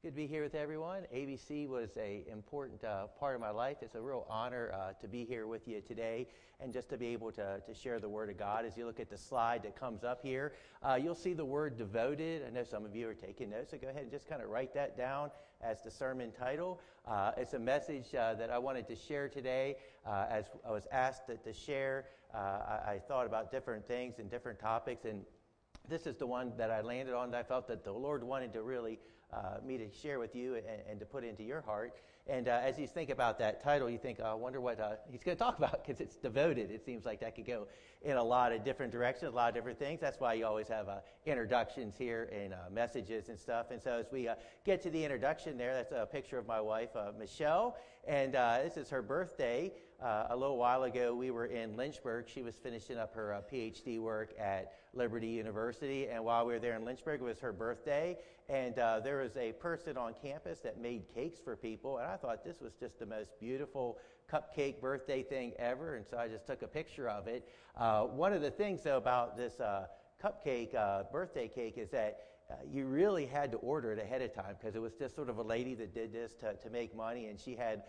Good to be here with everyone. ABC was an important part of my life. It's a real honor to be here with you today and just to be able to share the Word of God. As you look at the slide that comes up here, you'll see the word devoted. I know some of you are taking notes, so go ahead and just kind of write that down as the sermon title. It's a message that I wanted to share today. As I was asked to share, I thought about different things and different topics, and this is the one that I landed on that I felt that the Lord wanted to really me to share with you and to put into your heart. And as you think about that title, you think, I wonder what he's going to talk about, because it's devoted. It seems like that could go in a lot of different directions, a lot of different things. That's why you always have introductions here and messages and stuff. And so as we get to the introduction there, that's a picture of my wife, Michelle, and this is her birthday. A little while ago, we were in Lynchburg. She was finishing up her PhD work at Liberty University, and while we were there in Lynchburg, it was her birthday, and there was a person on campus that made cakes for people, and I thought this was just the most beautiful cupcake birthday thing ever, and so I just took a picture of it. One of the things, though, about this cupcake birthday cake is that you really had to order it ahead of time, because it was just sort of a lady that did this to make money, and she had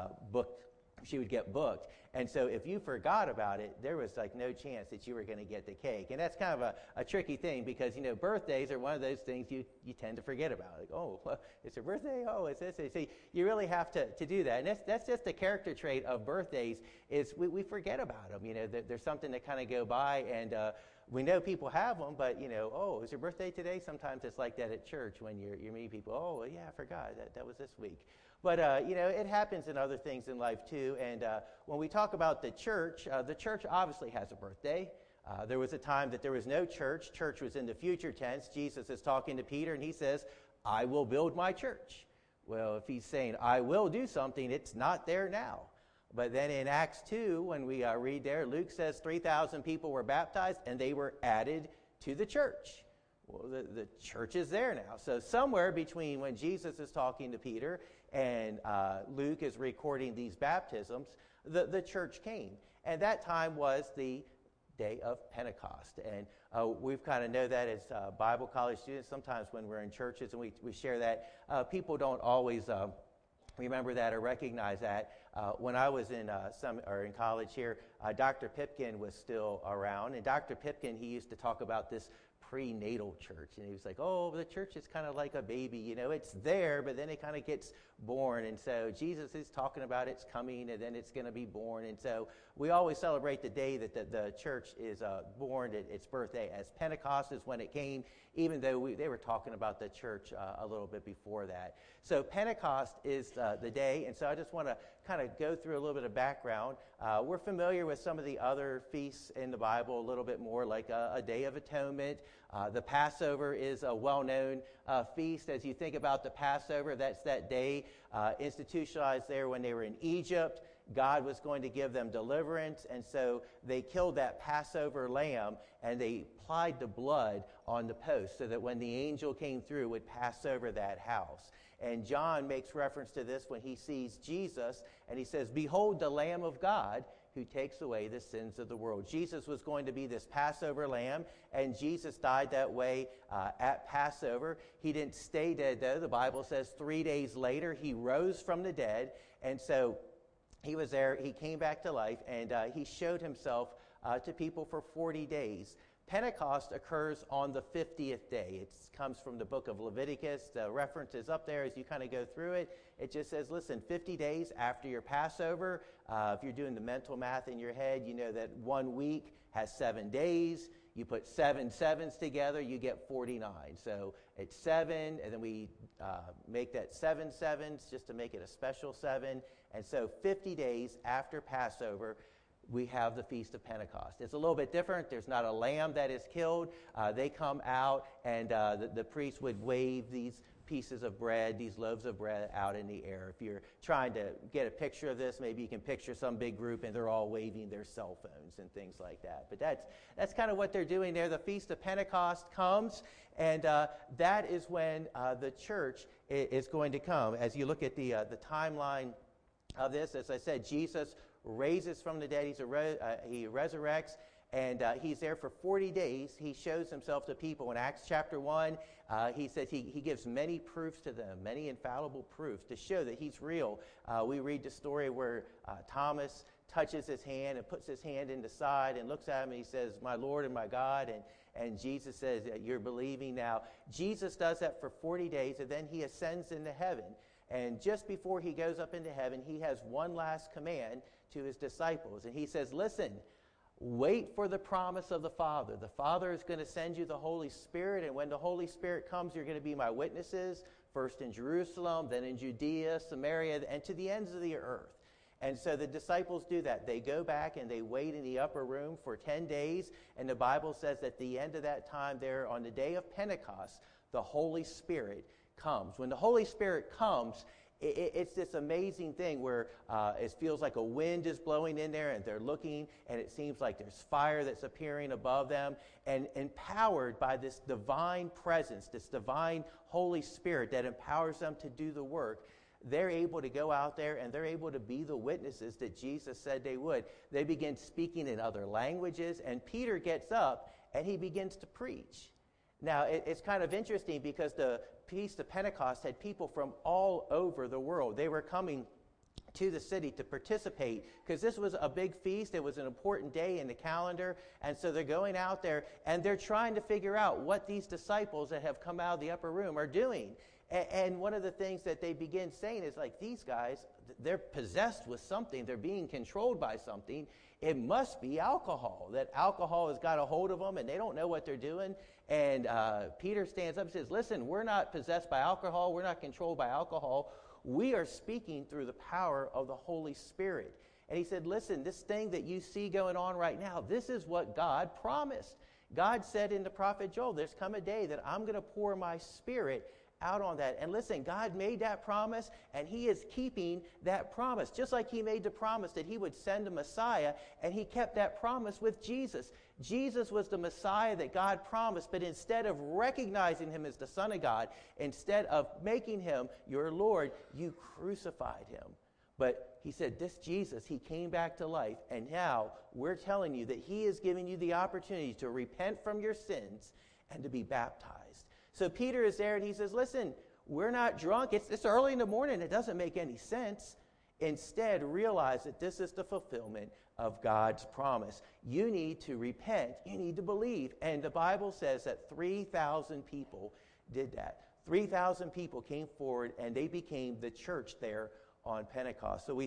she would get booked. And so if you forgot about it, there was like no chance that you were going to get the cake. And that's kind of a tricky thing, because, you know, birthdays are one of those things you tend to forget about. Like, oh, it's her birthday? Oh, it's this. So you really have to do that. And that's just the character trait of birthdays, is we forget about them. You know, there's something that kind of go by, and we know people have them, but, you know, oh, is your birthday today? Sometimes it's like that at church when you're meeting people. Oh, yeah, I forgot. That was this week. But, you know, it happens in other things in life, too. And when we talk about the church obviously has a birthday. There was a time that there was no church. Church was in the future tense. Jesus is talking to Peter, and he says, I will build my church. Well, if he's saying, I will do something, it's not there now. But then in Acts 2, when we read there, Luke says 3,000 people were baptized, and they were added to the church. Well, the church is there now. So somewhere between when Jesus is talking to Peter and Luke is recording these baptisms, the church came. And that time was the day of Pentecost. And we've kind of know that as Bible college students. Sometimes when we're in churches and we share that, people don't always remember that or recognize that. When I was in college here, Dr. Pipkin was still around. And Dr. Pipkin, he used to talk about this prenatal church, and he was like, oh, the church is kind of like a baby, you know, it's there, but then it kind of gets born. And so Jesus is talking about it's coming, and then it's going to be born. And so we always celebrate the day that the church is born, its birthday, as Pentecost is when it came, even though they were talking about the church a little bit before that. So Pentecost is the day, and so I just want to kind of go through a little bit of background. We're familiar with some of the other feasts in the Bible a little bit more, like a Day of Atonement. The Passover is a well-known feast. As you think about the Passover, that's that day institutionalized there when they were in Egypt. God was going to give them deliverance, and so they killed that Passover lamb, and they applied the blood on the post so that when the angel came through, it would pass over that house. And John makes reference to this when he sees Jesus, and he says, behold the Lamb of God who takes away the sins of the world. Jesus was going to be this Passover lamb, and Jesus died that way at Passover. He didn't stay dead, though. The Bible says 3 days later he rose from the dead, and so he was there. He came back to life, and he showed himself to people for 40 days. Pentecost occurs on the 50th day. It comes from the book of Leviticus. The reference is up there as you kind of go through it. It just says, listen, 50 days after your Passover, if you're doing the mental math in your head, you know that 1 week has 7 days. You put 7 sevens together, you get 49. So it's 7, and then we make that 7 sevens just to make it a special 7. And so 50 days after Passover, we have the Feast of Pentecost. It's a little bit different. There's not a lamb that is killed. They come out, and the priest would wave these pieces of bread, these loaves of bread out in the air. If you're trying to get a picture of this, maybe you can picture some big group, and they're all waving their cell phones and things like that. But that's kind of what they're doing there. The Feast of Pentecost comes, and that is when the church is going to come. As you look at the timeline of this, as I said, Jesus raises from the dead. He resurrects, And he's there for 40 days. He shows himself to people. In Acts chapter 1, he says he gives many proofs to them, many infallible proofs to show that he's real. We read the story where Thomas touches his hand and puts his hand in the side and looks at him and he says, "My Lord and my God." And Jesus says, "You're believing now." Jesus does that for 40 days, and then he ascends into heaven. And just before he goes up into heaven, he has one last command to his disciples. And he says, "Listen, wait for the promise of the Father. The Father is going to send you the Holy Spirit, and when the Holy Spirit comes, you're going to be my witnesses, first in Jerusalem, then in Judea, Samaria, and to the ends of the earth." And so the disciples do that. They go back and they wait in the upper room for 10 days, and the Bible says at the end of that time there, on the day of Pentecost, the Holy Spirit comes. When the Holy Spirit comes, it's this amazing thing where it feels like a wind is blowing in there and they're looking and it seems like there's fire that's appearing above them, and empowered by this divine presence, this divine Holy Spirit that empowers them to do the work, they're able to go out there and they're able to be the witnesses that Jesus said they would. They begin speaking in other languages, and Peter gets up and he begins to preach. Now, it's kind of interesting because the Feast of Pentecost had people from all over the world. They were coming to the city to participate because this was a big feast. It was an important day in the calendar. And so they're going out there and they're trying to figure out what these disciples that have come out of the upper room are doing. And one of the things that they begin saying is like, these guys, they're possessed with something. They're being controlled by something. It must be alcohol, that alcohol has got a hold of them and they don't know what they're doing. And Peter stands up and says, "Listen, we're not possessed by alcohol. We're not controlled by alcohol. We are speaking through the power of the Holy Spirit." And he said, "Listen, this thing that you see going on right now, this is what God promised. God said in the prophet Joel, there's come a day that I'm going to pour my Spirit out on that." And listen, God made that promise, and he is keeping that promise. Just like he made the promise that he would send a Messiah, and he kept that promise with Jesus. Jesus was the Messiah that God promised, but instead of recognizing him as the Son of God, instead of making him your Lord, you crucified him. But he said, this Jesus, he came back to life, and now we're telling you that he is giving you the opportunity to repent from your sins and to be baptized. So Peter is there and he says, "Listen, we're not drunk. It's early in the morning. It doesn't make any sense. Instead, realize that this is the fulfillment of God's promise. You need to repent. You need to believe." And the Bible says that 3,000 people did that. 3,000 people came forward and they became the church there on Pentecost. So we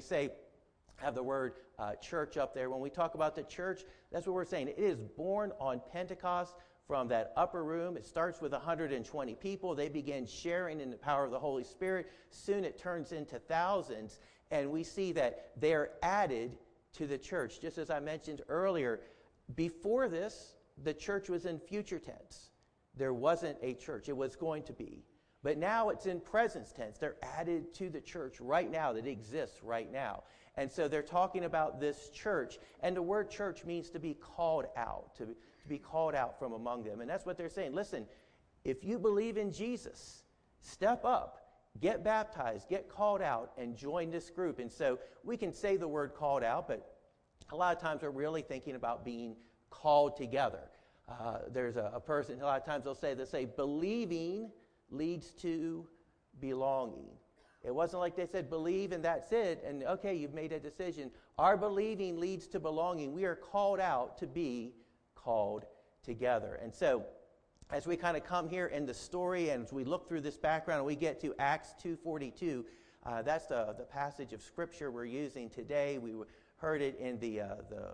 have the word church up there. When we talk about the church, that's what we're saying. It is born on Pentecost. From that upper room, it starts with 120 people. They begin sharing in the power of the Holy Spirit. Soon it turns into thousands, and we see that they're added to the church. Just as I mentioned earlier, before this, the church was in future tense. There wasn't a church. It was going to be. But now it's in present tense. They're added to the church right now, that exists right now. And so they're talking about this church, and the word church means to be called out, to be called out from among them. And that's what they're saying. Listen, if you believe in Jesus, step up, get baptized, get called out, and join this group. And so we can say the word called out, but a lot of times we're really thinking about being called together. There's a person, a lot of times they'll say believing leads to belonging. It wasn't like they said believe and that's it, and okay, you've made a decision. Our believing leads to belonging. We are called out to be called together. And so as we kind of come here in the story and as we look through this background and we get to Acts 2:42, that's the passage of Scripture we're using today. We heard it in the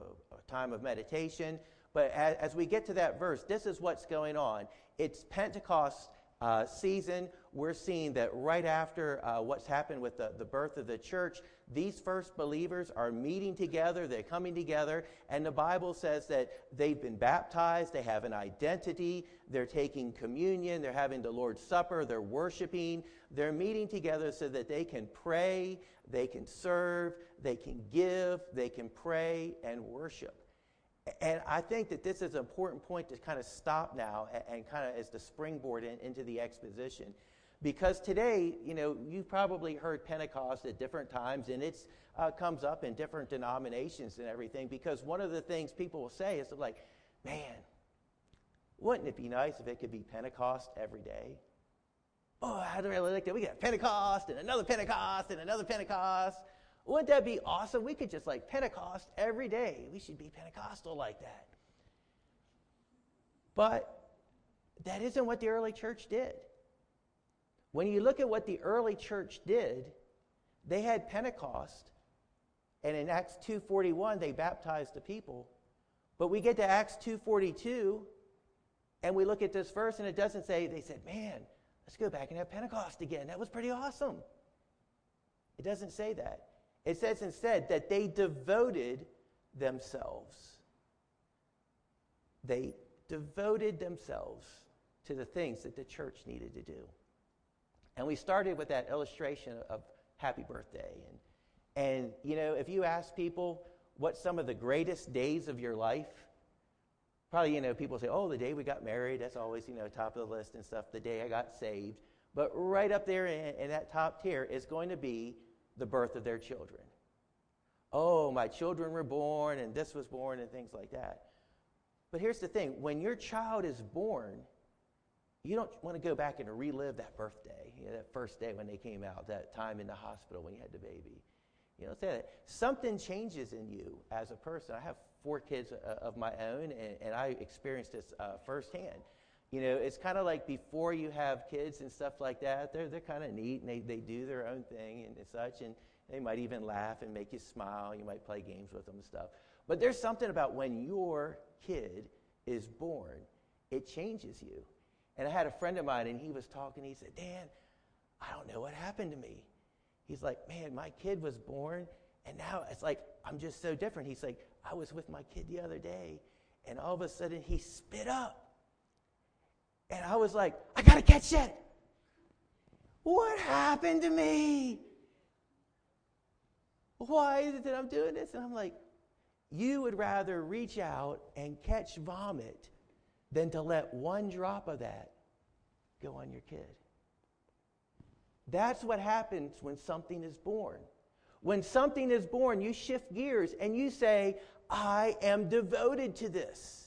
time of meditation. But as we get to that verse, this is what's going on. It's Pentecost season. We're seeing that right after what's happened with the birth of the church, these first believers are meeting together, they're coming together, and the Bible says that they've been baptized, they have an identity, they're taking communion, they're having the Lord's Supper, they're worshiping, they're meeting together so that they can pray, they can serve, they can give, they can pray and worship. And I think that this is an important point to kind of stop now and kind of as the springboard into the exposition. Because today, you've probably heard Pentecost at different times, and it's comes up in different denominations and everything, because one of the things people will say is like, man, wouldn't it be nice if it could be Pentecost every day? Oh, I'd really like that. We got Pentecost and another Pentecost and another Pentecost. Wouldn't that be awesome? We could just like Pentecost every day. We should be Pentecostal like that. But that isn't what the early church did. When you look at what the early church did, they had Pentecost, and in Acts 2:41 they baptized the people. But we get to Acts 2:42, and we look at this verse, and it doesn't say, they said, man, let's go back and have Pentecost again. That was pretty awesome. It doesn't say that. It says instead that they devoted themselves. They devoted themselves to the things that the church needed to do. And we started with that illustration of happy birthday. And if you ask people what some of the greatest days of your life, probably, people say, oh, the day we got married, that's always, top of the list and stuff, the day I got saved. But right up there in that top tier is going to be the birth of their children. Oh, my children were born, and this was born, and things like that. But here's the thing. When your child is born, you don't want to go back and relive that birthday, that first day when they came out, that time in the hospital when you had the baby. You don't say that. Something changes in you as a person. I have 4 kids of my own, and I experienced this firsthand. It's kind of like before you have kids and stuff like that, they're kind of neat, and they do their own thing and such, and they might even laugh and make you smile. You might play games with them and stuff. But there's something about when your kid is born, it changes you. And I had a friend of mine, and he was talking. He said, Dan, I don't know what happened to me. He's like, man, my kid was born, and now it's like I'm just so different. He's like, I was with my kid the other day, and all of a sudden he spit up. And I was like, I got to catch that. What happened to me? Why is it that I'm doing this? And I'm like, you would rather reach out and catch vomit than to let one drop of that go on your kid. That's what happens when something is born. When something is born, you shift gears and you say, I am devoted to this.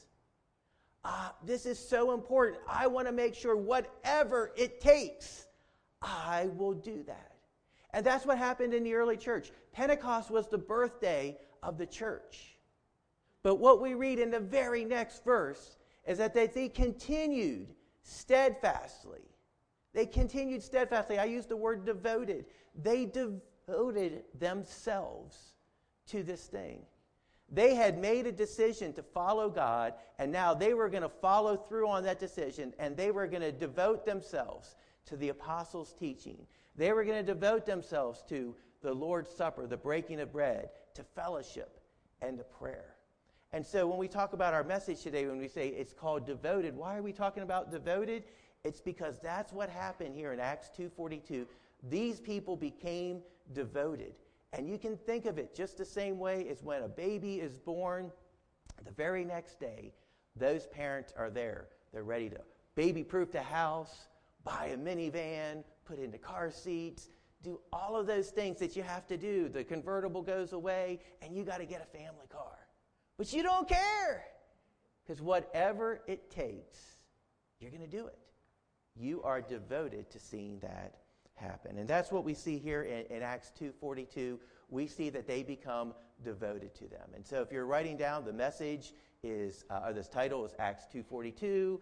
This is so important. I want to make sure whatever it takes, I will do that. And that's what happened in the early church. Pentecost was the birthday of the church. But what we read in the very next verse is that they continued steadfastly. They continued steadfastly. I use the word devoted. They devoted themselves to this thing. They had made a decision to follow God, and now they were going to follow through on that decision, and they were going to devote themselves to the apostles' teaching. They were going to devote themselves to the Lord's Supper, the breaking of bread, to fellowship, and to prayer. And so when we talk about our message today, when we say it's called devoted, why are we talking about devoted? It's because that's what happened here in Acts 2:42. These people became devoted. And you can think of it just the same way as when a baby is born, the very next day, those parents are there. They're ready to baby-proof the house, buy a minivan, put in the car seats, do all of those things that you have to do. The convertible goes away, and you got to get a family car. But you don't care, because whatever it takes, you're going to do it. You are devoted to seeing that happen. And that's what we see here in Acts 2:42. We see that they become devoted to them. And so if you're writing down, the message is, or this title is Acts 2:42.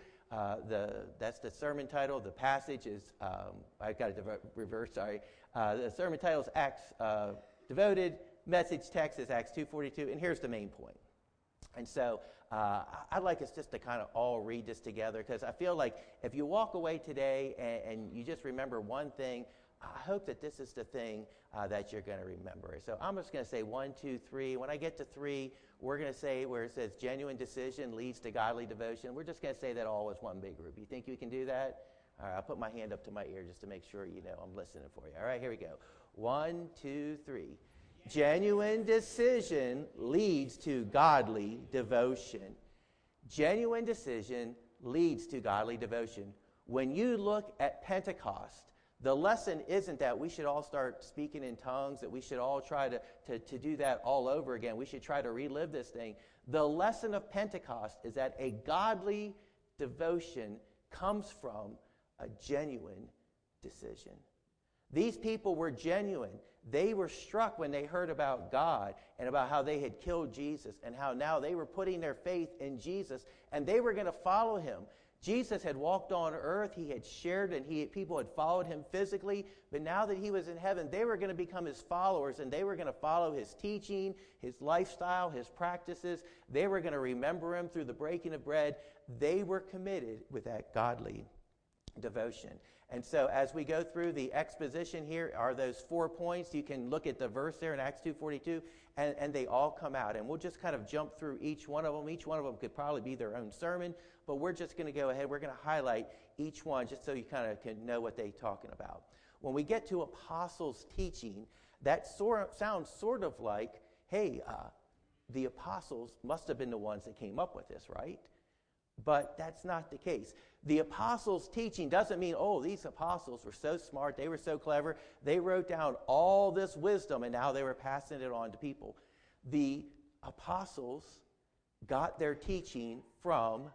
That's the sermon title. The passage is, I got it reversed, sorry. The sermon title is Acts Devoted. Message text is Acts 2:42. And here's the main point. And so I'd like us just to kind of all read this together, because I feel like if you walk away today and you just remember one thing, I hope that this is the thing that you're going to remember. So I'm just going to say 1, 2, 3. When I get to 3, we're going to say where it says genuine decision leads to godly devotion. We're just going to say that all as one big group. You think you can do that? All right, I'll put my hand up to my ear just to make sure you know I'm listening for you. All right, here we go. 1, 2, 3. Genuine decision leads to godly devotion. Genuine decision leads to godly devotion. When you look at Pentecost, The lesson isn't that we should all start speaking in tongues, that we should all try to do that all over again. We should try to relive this thing. The lesson of Pentecost is that a godly devotion comes from a genuine decision. These people were genuine. They were struck when they heard about God and about how they had killed Jesus and how now they were putting their faith in Jesus and they were going to follow him. Jesus had walked on earth. He had shared and people had followed him physically. But now that he was in heaven, they were going to become his followers and they were going to follow his teaching, his lifestyle, his practices. They were going to remember him through the breaking of bread. They were committed with that godly devotion. And so as we go through the exposition here are those 4 points. You can look at the verse there in Acts 2:42, and they all come out. And we'll just kind of jump through each one of them. Each one of them could probably be their own sermon, but we're just going to go ahead. We're going to highlight each one just so you kind of can know what they're talking about. When we get to apostles' teaching, that sounds sort of like, hey, the apostles must have been the ones that came up with this, right? But that's not the case. The apostles' teaching doesn't mean, oh, these apostles were so smart, they were so clever, they wrote down all this wisdom and now they were passing it on to people. The apostles got their teaching from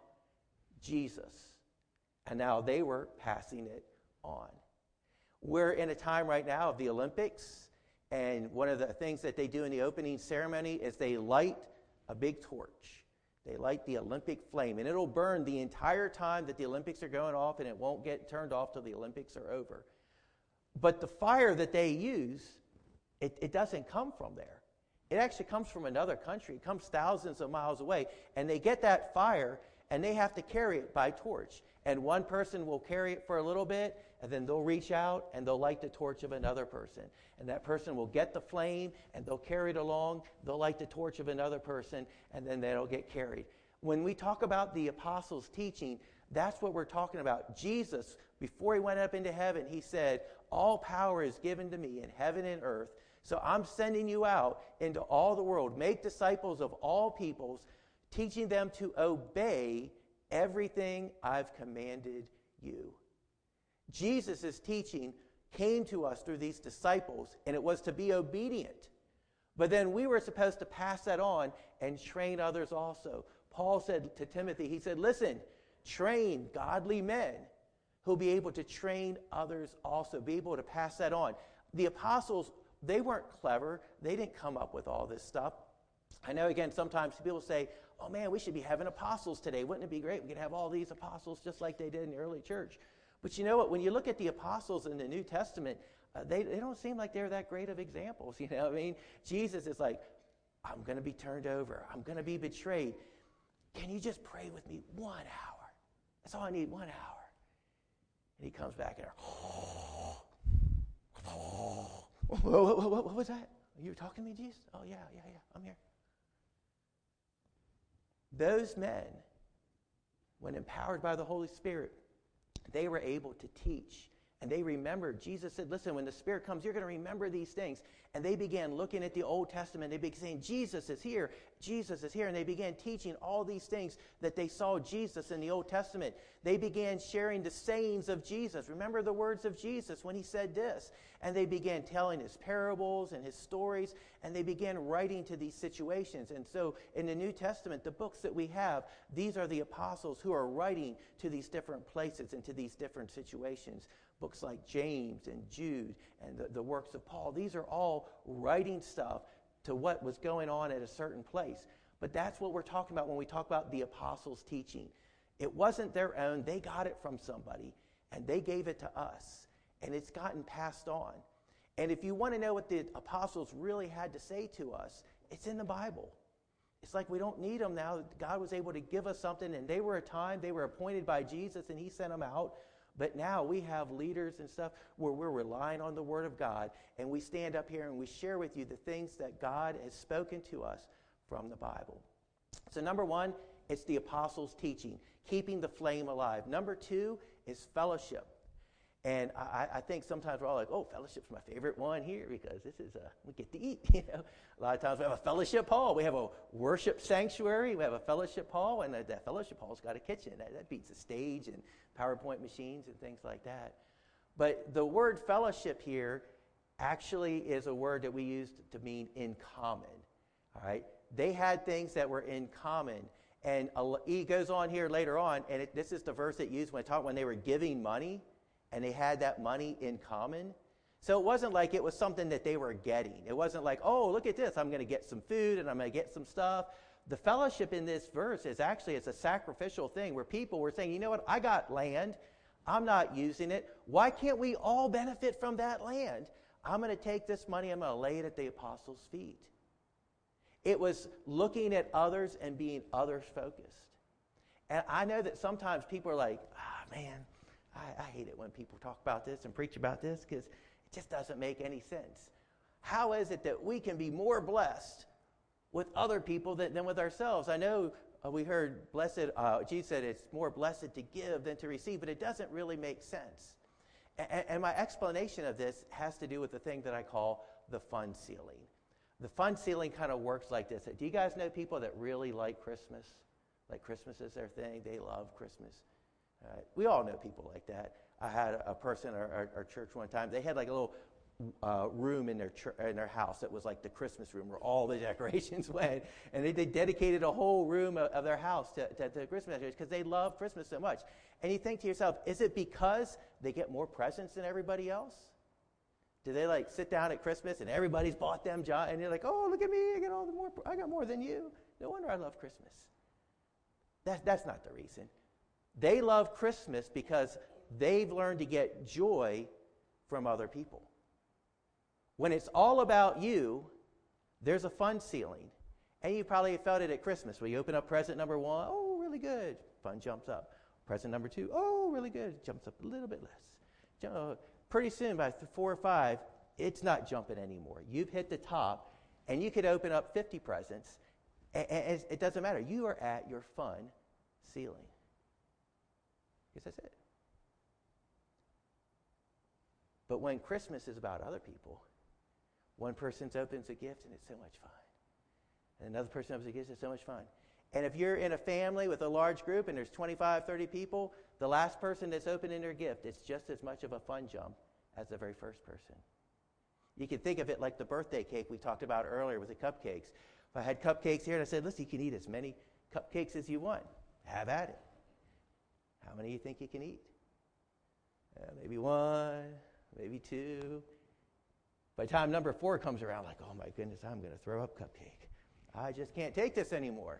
Jesus, and now they were passing it on. We're in a time right now of the Olympics, and one of the things that they do in the opening ceremony is they light a big torch. They light the Olympic flame, and it'll burn the entire time that the Olympics are going off, and it won't get turned off till the Olympics are over. But the fire that they use, it doesn't come from there. It actually comes from another country. It comes thousands of miles away, and they get that fire, and they have to carry it by torch. And one person will carry it for a little bit, and then they'll reach out, and they'll light the torch of another person. And that person will get the flame, and they'll carry it along. They'll light the torch of another person, and then they'll get carried. When we talk about the apostles' teaching, that's what we're talking about. Jesus, before he went up into heaven, he said, all power is given to me in heaven and earth. So I'm sending you out into all the world. Make disciples of all peoples, teaching them to obey everything I've commanded you. Jesus' teaching came to us through these disciples, and it was to be obedient. But then we were supposed to pass that on and train others also. Paul said to Timothy, he said, listen, train godly men who'll be able to train others also, be able to pass that on. The apostles, they weren't clever. They didn't come up with all this stuff. I know, again, sometimes people say, oh man, we should be having apostles today. Wouldn't it be great? We could have all these apostles just like they did in the early church. But you know what? When you look at the apostles in the New Testament, they don't seem like they're that great of examples. You know what I mean? Jesus is like, I'm going to be turned over. I'm going to be betrayed. Can you just pray with me 1 hour? That's all I need, 1 hour. And he comes back and what was that? You were talking to me, Jesus? Oh, yeah, I'm here. Those men, when empowered by the Holy Spirit, they were able to teach. And they remembered. Jesus said, listen, when the Spirit comes, you're going to remember these things. And they began looking at the Old Testament. They began saying, Jesus is here. Jesus is here. And they began teaching all these things that they saw Jesus in the Old Testament. They began sharing the sayings of Jesus. Remember the words of Jesus when he said this. And they began telling his parables and his stories. And they began writing to these situations. And so in the New Testament, the books that we have, these are the apostles who are writing to these different places and to these different situations. Books like James and Jude and the works of Paul. These are all writing stuff to what was going on at a certain place. But that's what we're talking about when we talk about the apostles' teaching. It wasn't their own. They got it from somebody, and they gave it to us. And it's gotten passed on. And if you want to know what the apostles really had to say to us, it's in the Bible. It's like we don't need them now. God was able to give us something, and they were appointed by Jesus, and he sent them out. But now we have leaders and stuff where we're relying on the Word of God, and we stand up here and we share with you the things that God has spoken to us from the Bible. So number one, it's the apostles' teaching, keeping the flame alive. Number two is fellowship. And I think sometimes we're all like, oh, fellowship's my favorite one here because this is, we get to eat, you know. A lot of times we have a fellowship hall. We have a worship sanctuary. We have a fellowship hall, and that fellowship hall's got a kitchen. That beats a stage and PowerPoint machines and things like that. But the word fellowship here actually is a word that we use to mean in common. All right? They had things that were in common. And he goes on here later on, and this is the verse that used when they were giving money, and they had that money in common. So it wasn't like it was something that they were getting. It wasn't like, oh, look at this, I'm going to get some food and I'm going to get some stuff. The fellowship in this verse is actually it's a sacrificial thing where people were saying, you know what, I got land, I'm not using it. Why can't we all benefit from that land? I'm going to take this money, I'm going to lay it at the apostles' feet. It was looking at others and being others focused. And I know that sometimes people are like, man, I hate it when people talk about this and preach about this because it just doesn't make any sense. How is it that we can be more blessed with other people than with ourselves? I know we heard Jesus said it's more blessed to give than to receive, but it doesn't really make sense. And my explanation of this has to do with the thing that I call the fund ceiling. The fund ceiling kind of works like this. Do you guys know people that really like Christmas? Like Christmas is their thing. They love Christmas. We all know people like that. I had a person at our church one time. They had like a little room in their house that was like the Christmas room where all the decorations went. And they dedicated a whole room of their house to Christmas decorations because they love Christmas so much. And you think to yourself, is it because they get more presents than everybody else? Do they like sit down at Christmas and everybody's bought them, and you're like, oh, look at me, I got more than you. No wonder I love Christmas. That's not the reason. They love Christmas because they've learned to get joy from other people. When it's all about you, there's a fund ceiling. And you probably felt it at Christmas where you open up present number 1, oh, really good, fund jumps up. Present number 2, oh, really good, jumps up a little bit less. Pretty soon, by 4 or 5, it's not jumping anymore. You've hit the top, and you could open up 50 presents, and it doesn't matter. You are at your fun ceiling. Because that's it. But when Christmas is about other people, one person opens a gift, and it's so much fun. And another person opens a gift, it's so much fun. And if you're in a family with a large group and there's 25, 30 people, the last person that's opening their gift, it's just as much of a fun jump as the very first person. You can think of it like the birthday cake we talked about earlier with the cupcakes. If I had cupcakes here and I said, listen, you can eat as many cupcakes as you want. Have at it. How many do you think you can eat? Maybe 1, maybe 2. By the time number 4 comes around, like, oh my goodness, I'm going to throw up cupcake. I just can't take this anymore.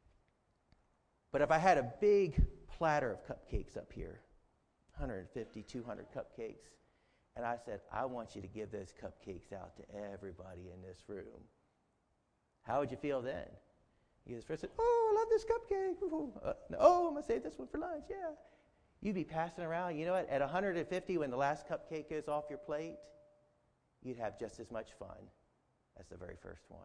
But if I had a big platter of cupcakes up here, 150, 200 cupcakes, and I said, I want you to give those cupcakes out to everybody in this room, how would you feel then? You just said, oh, I love this cupcake. Oh, I'm going to save this one for lunch, yeah. You'd be passing around. You know what? At 150, when the last cupcake goes off your plate, you'd have just as much fun as the very first one.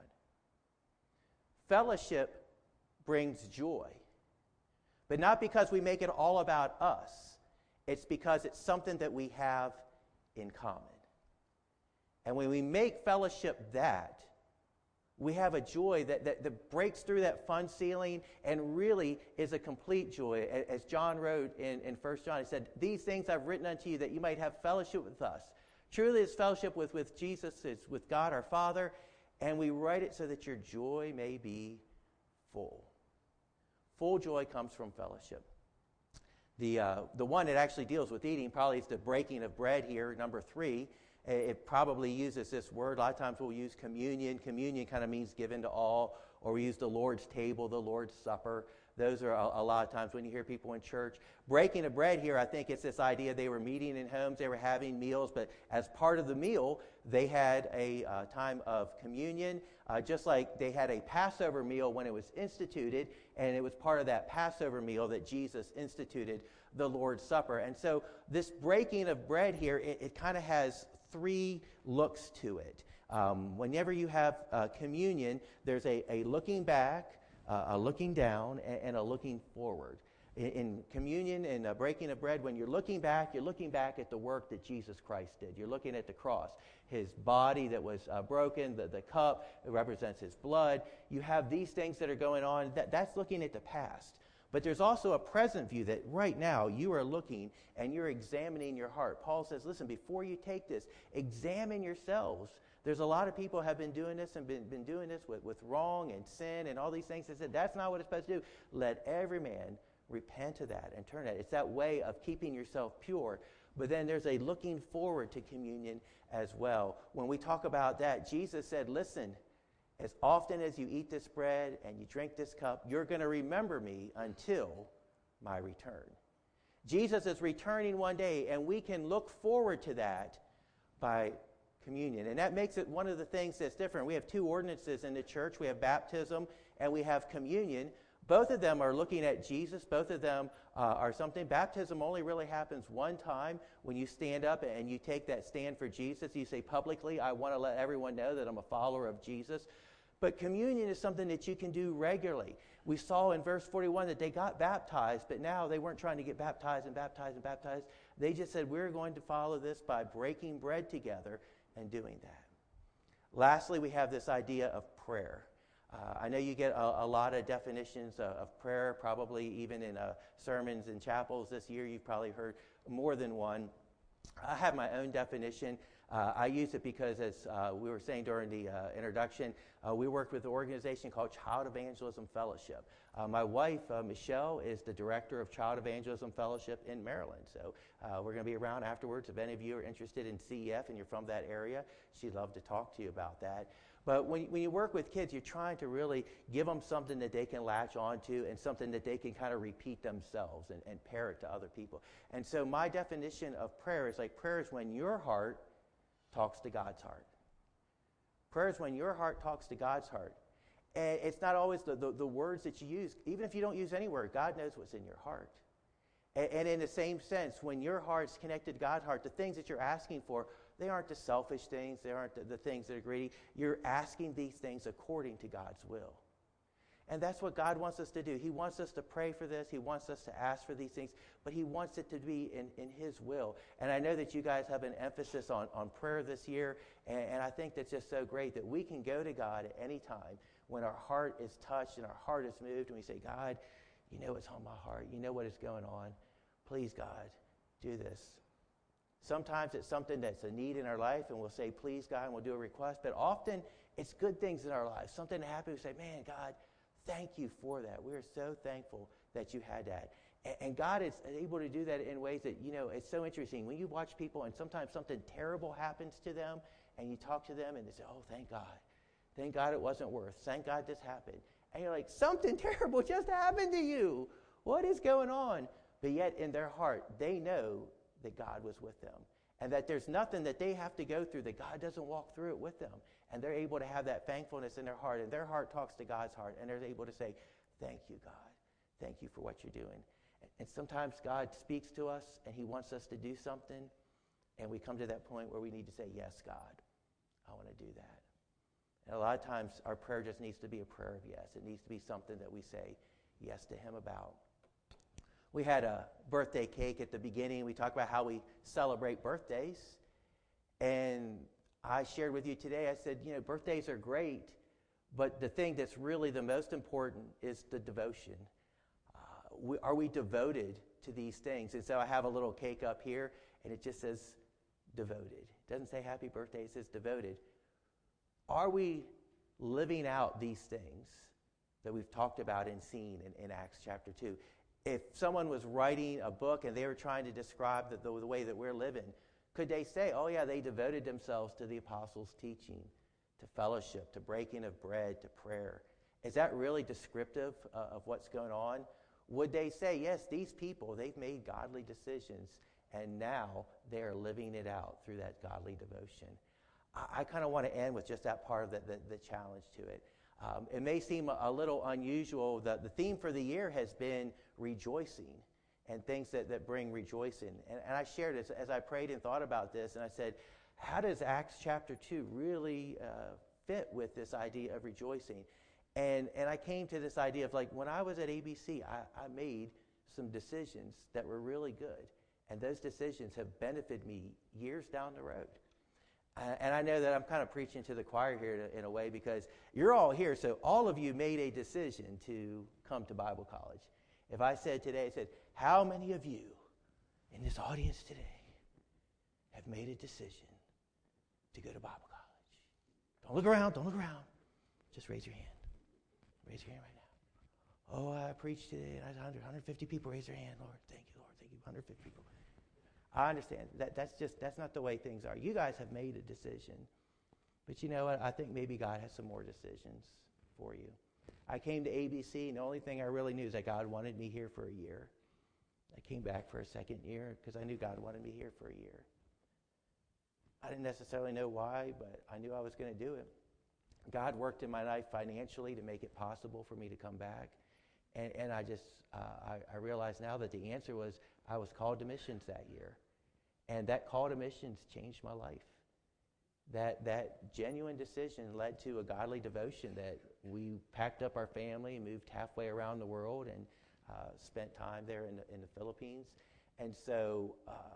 Fellowship brings joy. But not because we make it all about us. It's because it's something that we have in common. And when we make fellowship that, we have a joy that breaks through that fun ceiling and really is a complete joy. As John wrote in 1 John, he said, these things I've written unto you that you might have fellowship with us. Truly it's fellowship with Jesus, it's with God our Father, and we write it so that your joy may be full. Full joy comes from fellowship. The one that actually deals with eating probably is the breaking of bread here, number 3. It probably uses this word. A lot of times we'll use communion. Communion kind of means given to all. Or we use the Lord's table, the Lord's supper. Those are a lot of times when you hear people in church. Breaking of bread here, I think it's this idea they were meeting in homes, they were having meals, but as part of the meal, they had a time of communion, just like they had a Passover meal when it was instituted, and it was part of that Passover meal that Jesus instituted the Lord's Supper. And so this breaking of bread here, it kind of has 3 looks to it. Whenever you have communion, there's a looking back, a looking down, and a looking forward. In communion and breaking of bread, when you're looking back at the work that Jesus Christ did. You're looking at the cross, his body that was broken, the cup, it represents his blood. You have these things that are going on. That's looking at the past. But there's also a present view that right now you are looking and you're examining your heart. Paul says, listen, before you take this, examine yourselves. There's a lot of people have been doing this and been doing this with wrong and sin and all these things. They said, that's not what it's supposed to do. Let every man repent of that and turn that. It's that way of keeping yourself pure. But then there's a looking forward to communion as well. When we talk about that, Jesus said, listen, as often as you eat this bread and you drink this cup, you're going to remember me until my return. Jesus is returning one day, and we can look forward to that by communion. And that makes it one of the things that's different. We have two ordinances in the church. We have baptism and we have communion. Both of them are looking at Jesus. Both of them are something. Baptism only really happens one time when you stand up and you take that stand for Jesus. You say publicly, I want to let everyone know that I'm a follower of Jesus. But communion is something that you can do regularly. We saw in verse 41 that they got baptized, but now they weren't trying to get baptized and baptized and baptized. They just said, we're going to follow this by breaking bread together and doing that. Lastly, we have this idea of prayer. I know you get a lot of definitions of prayer, probably even in sermons in chapels this year. You've probably heard more than one. I have my own definition. I use it because, as we were saying during the introduction, we work with an organization called Child Evangelism Fellowship. My wife, Michelle, is the director of Child Evangelism Fellowship in Maryland. So we're going to be around afterwards. If any of you are interested in CEF and you're from that area, she'd love to talk to you about that. But when you work with kids, you're trying to really give them something that they can latch onto and something that they can kind of repeat themselves and pair it to other people. And so my definition of prayer is like prayer is when your heart talks to God's heart. Prayer is when your heart talks to God's heart. And it's not always the words that you use. Even if you don't use any word, God knows what's in your heart. And in the same sense, when your heart's connected to God's heart, the things that you're asking for, they aren't the selfish things. They aren't the things that are greedy. You're asking these things according to God's will. And that's what God wants us to do. He wants us to pray for this. He wants us to ask for these things. But he wants it to be in his will. And I know that you guys have an emphasis on prayer this year. And I think that's just so great that we can go to God at any time when our heart is touched and our heart is moved. And we say, God, you know what's on my heart. You know what is going on. Please, God, do this. Sometimes it's something that's a need in our life, and we'll say, please, God, and we'll do a request. But often it's good things in our lives. Something happens, we say, man, God, thank you for that. We are so thankful that you had that. And God is able to do that in ways that, it's so interesting. When you watch people and sometimes something terrible happens to them, and you talk to them, and they say, oh, thank God. Thank God it wasn't worse. Thank God this happened. And you're like, something terrible just happened to you. What is going on? But yet in their heart, they know that God was with them and that there's nothing that they have to go through that God doesn't walk through it with them. And they're able to have that thankfulness in their heart, and their heart talks to God's heart, and they're able to say, thank you, God. Thank you for what you're doing. And sometimes God speaks to us, and he wants us to do something, and we come to that point where we need to say, yes, God, I want to do that. And a lot of times our prayer just needs to be a prayer of yes. It needs to be something that we say yes to him about. We had a birthday cake at the beginning. We talked about how we celebrate birthdays. And I shared with you today, I said, birthdays are great, but the thing that's really the most important is the devotion. Are we devoted to these things? And so I have a little cake up here, and it just says devoted. It doesn't say happy birthday, it says devoted. Are we living out these things that we've talked about and seen in Acts chapter 2? If someone was writing a book and they were trying to describe the way that we're living, could they say, oh yeah, they devoted themselves to the apostles' teaching, to fellowship, to breaking of bread, to prayer? Is that really descriptive of what's going on? Would they say, yes, these people, they've made godly decisions, and now they are living it out through that godly devotion? I kind of want to end with just that part of the challenge to it. It may seem a little unusual. The theme for the year has been rejoicing and things that bring rejoicing. And I shared this as I prayed and thought about this, and I said, how does Acts chapter 2 really fit with this idea of rejoicing? And I came to this idea of, like, when I was at ABC, I made some decisions that were really good. And those decisions have benefited me years down the road. And I know that I'm kind of preaching to the choir here in a way, because you're all here, so all of you made a decision to come to Bible college. If I said today, I said, how many of you in this audience today have made a decision to go to Bible college? Don't look around. Don't look around. Just raise your hand. Raise your hand right now. Oh, I preached today, and 150 people raise their hand. Lord, thank you, Lord. Thank you, 150 people. I understand. That's not the way things are. You guys have made a decision. But you know what? I think maybe God has some more decisions for you. I came to ABC, and the only thing I really knew is that God wanted me here for a year. I came back for a second year because I knew God wanted me here for a year. I didn't necessarily know why, but I knew I was going to do it. God worked in my life financially to make it possible for me to come back. And I realize now that the answer was I was called to missions that year. And that call to missions changed my life. That genuine decision led to a godly devotion that we packed up our family, moved halfway around the world, and spent time there in the Philippines. And so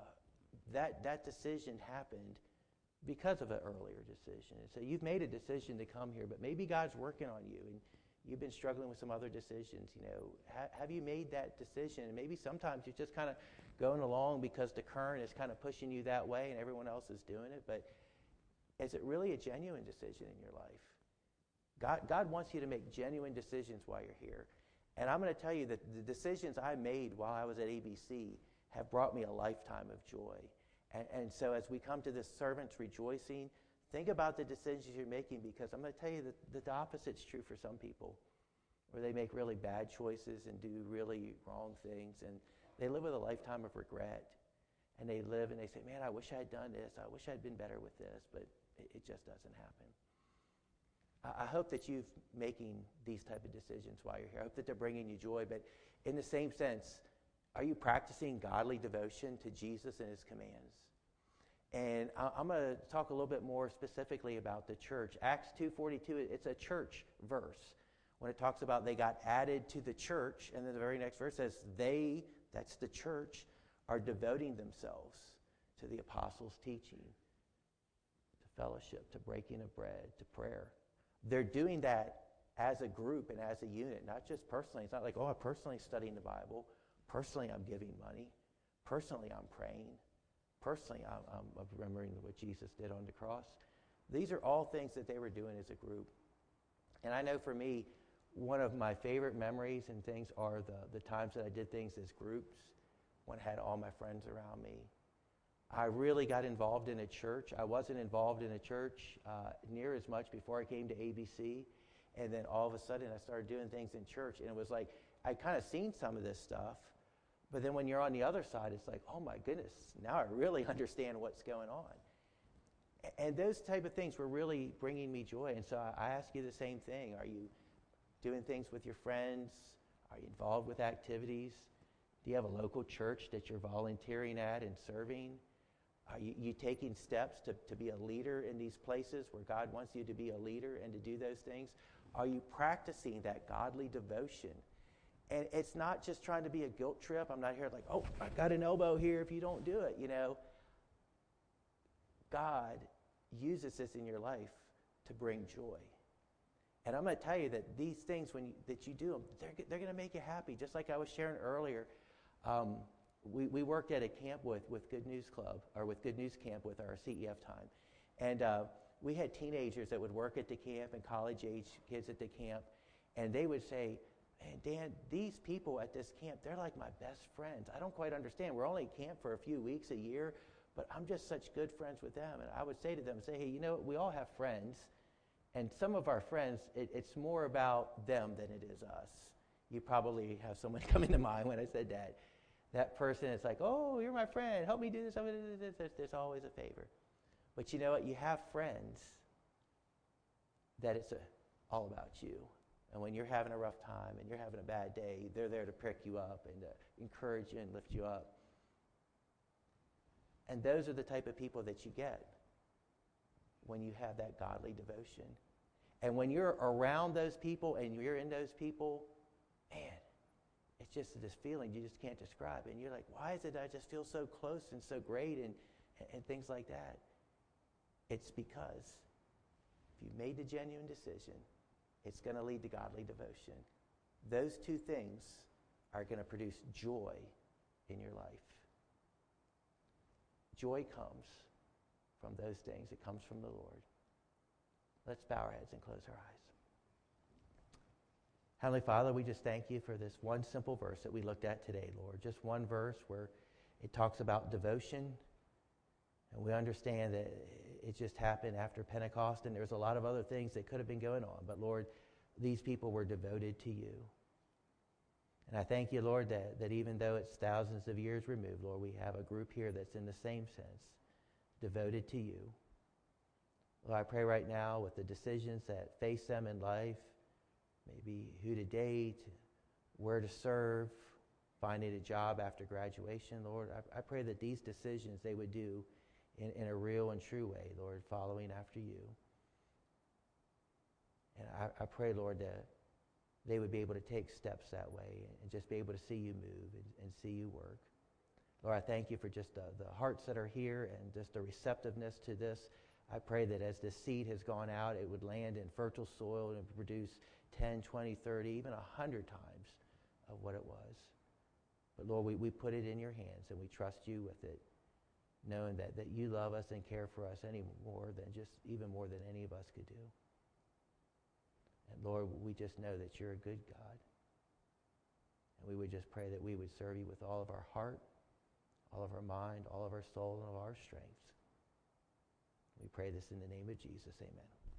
that decision happened because of an earlier decision. And so you've made a decision to come here, but maybe God's working on you, and you've been struggling with some other decisions. Have you made that decision? And maybe sometimes you're just kind of going along because the current is kind of pushing you that way and everyone else is doing it. But is it really a genuine decision in your life? God wants you to make genuine decisions while you're here. And I'm going to tell you that the decisions I made while I was at ABC have brought me a lifetime of joy. And so as we come to this servants rejoicing, think about the decisions you're making, because I'm going to tell you that the opposite's true for some people, where they make really bad choices and do really wrong things, and they live with a lifetime of regret. And they live and they say, man, I wish I had done this. I wish I'd been better with this, but it just doesn't happen. I hope that you're making these type of decisions while you're here. I hope that they're bringing you joy, but in the same sense, are you practicing godly devotion to Jesus and his commands? And I'm going to talk a little bit more specifically about the church. Acts 2:42, it's a church verse. When it talks about they got added to the church, and then the very next verse says they, that's the church, are devoting themselves to the apostles' teaching, to fellowship, to breaking of bread, to prayer. They're doing that as a group and as a unit, not just personally. It's not like, I'm personally studying the Bible. Personally, I'm giving money. Personally, I'm praying. Personally, I'm remembering what Jesus did on the cross. These are all things that they were doing as a group. And I know for me, one of my favorite memories and things are the times that I did things as groups, when I had all my friends around me. I really got involved in a church. I wasn't involved in a church near as much before I came to ABC. And then all of a sudden, I started doing things in church. And it was like, I'd kind of seen some of this stuff. But then when you're on the other side, it's like, oh my goodness, now I really understand what's going on. And those type of things were really bringing me joy. And so I ask you the same thing. Are you doing things with your friends? Are you involved with activities? Do you have a local church that you're volunteering at and serving? Are you taking steps to be a leader in these places where God wants you to be a leader and to do those things? Are you practicing that godly devotion? And it's not just trying to be a guilt trip. I'm not here like, I've got an elbow here if you don't do it, God uses this in your life to bring joy. And I'm going to tell you that these things, that you do them, they're going to make you happy. Just like I was sharing earlier, we worked at a camp with Good News Club, or with Good News Camp with our CEF time. And we had teenagers that would work at the camp and college-age kids at the camp. And they would say, man, Dan, these people at this camp, they're like my best friends. I don't quite understand. We're only at camp for a few weeks a year, but I'm just such good friends with them. And I would say to them, hey, we all have friends. And some of our friends, it's more about them than it is us. You probably have someone coming to mind when I said that. That person is like, you're my friend. Help me do this. There's always a favor. But you know what? You have friends that it's all about you. And when you're having a rough time and you're having a bad day, they're there to pick you up and to encourage you and lift you up. And those are the type of people that you get when you have that godly devotion. And when you're around those people and you're in those people, man, it's just this feeling you just can't describe. And you're like, why is it I just feel so close and so great and things like that? It's because if you've made the genuine decision, it's going to lead to godly devotion. Those two things are going to produce joy in your life. Joy comes from those things. It comes from the Lord. Let's bow our heads and close our eyes. Heavenly Father, we just thank you for this one simple verse that we looked at today, Lord. Just one verse where it talks about devotion. And we understand that it just happened after Pentecost, and there's a lot of other things that could have been going on. But Lord, these people were devoted to you. And I thank you, Lord, that even though it's thousands of years removed, Lord, we have a group here that's in the same sense, devoted to you. Lord, I pray right now with the decisions that face them in life, maybe who to date, where to serve, finding a job after graduation, Lord, I pray that these decisions they would do in a real and true way, Lord, following after you. And I pray, Lord, that they would be able to take steps that way and just be able to see you move and see you work. Lord, I thank you for just the hearts that are here and just the receptiveness to this. I pray that as this seed has gone out, it would land in fertile soil and produce 10, 20, 30, even 100 times of what it was. But Lord, we put it in your hands and we trust you with it, knowing that you love us and care for us even more than any of us could do. And Lord, we just know that you're a good God. And we would just pray that we would serve you with all of our heart, all of our mind, all of our soul, and all of our strength. We pray this in the name of Jesus. Amen.